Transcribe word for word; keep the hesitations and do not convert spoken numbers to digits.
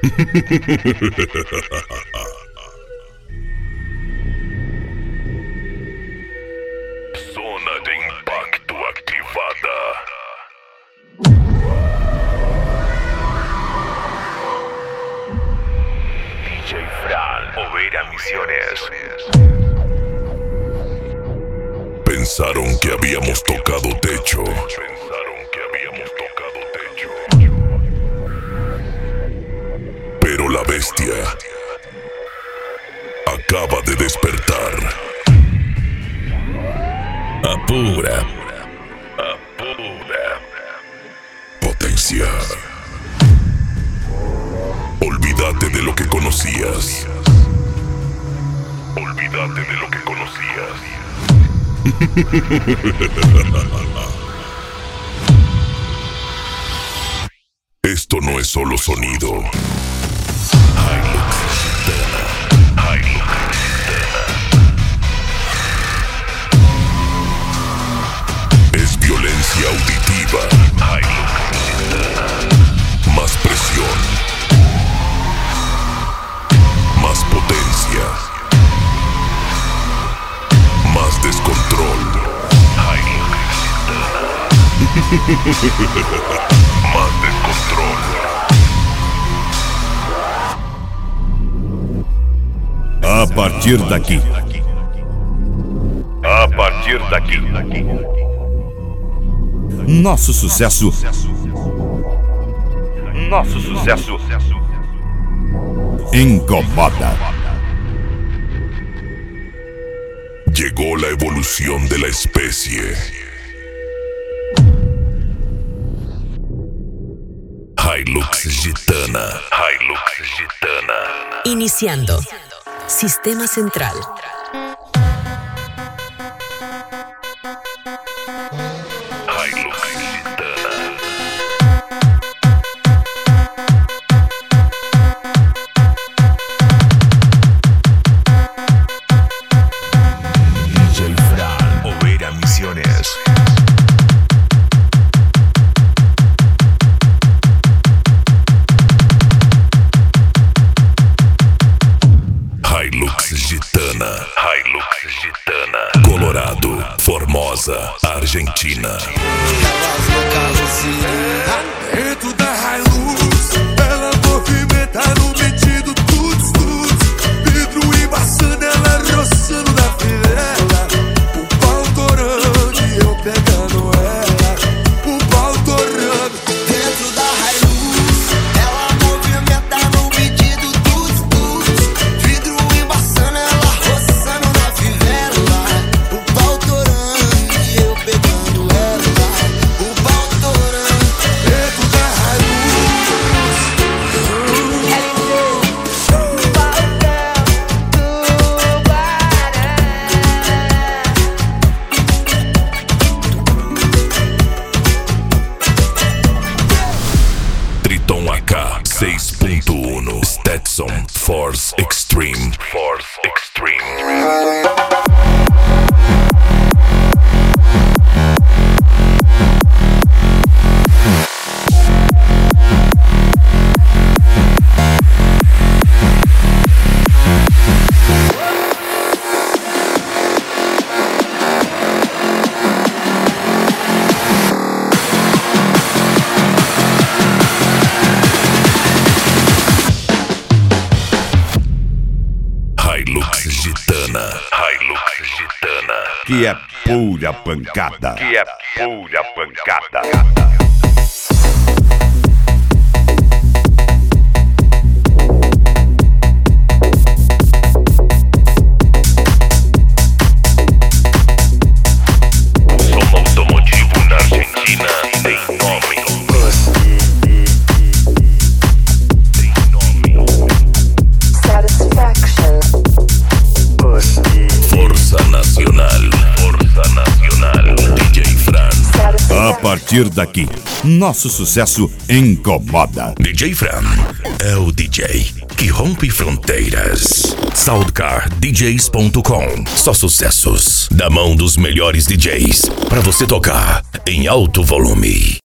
Zona de impacto activada. D J Fran, Oveira Misiones. Pensaron que habíamos tocado techo. Pensaron que habíamos tocado techo. Pero la bestia acaba de despertar. Apura. Apura. Potencia. Olvídate de lo que conocías. Olvídate de lo que conocías. Esto no es solo sonido. Hilux Gitana. Hilux Gitana. Es violencia auditiva. Hilux Gitana. Más presión. Más potencia. Más descontrol. Hilux Gitana. Más descontrol. A partir daqui. A partir daqui. Nosso sucesso. Nosso sucesso. Incomoda. Llegó la evolución de la especie. Hilux Gitana. Hilux Gitana. Iniciando. Sistema central. Hilux Gitana. D J Fran, Oveira Misiones. Hilux Gitana. Hilux Gitana. Colorado, Formosa, Argentina. Elas no carroceria, dentro da Hilux, ela movimenta no metido tudo, tudo. Vidro embaçando, ela roçando na fivela. O pau torando e eu pegando ela. O pau torando dentro da Hilux, ela movimenta no metido tudo, tudo. Vidro embaçando, ela roçando na fivela. O pau torando e eu pegando ela. O pau torando dentro da Hilux. Triton A K seis ponto um. Stetson Force Extreme. Force Extreme. Hilux Gitana. Hilux Gitana. Que é pura pancada. Que é pura pancada. Som automotivo na Argentina tem nome. Tem nome. Força Nacional. Força Nacional. D J Fran. A partir daqui, nosso sucesso incomoda. D J Fran é o D J que rompe fronteiras. Soundcar D Js ponto com. Só sucessos da mão dos melhores D Js pra você tocar em alto volume.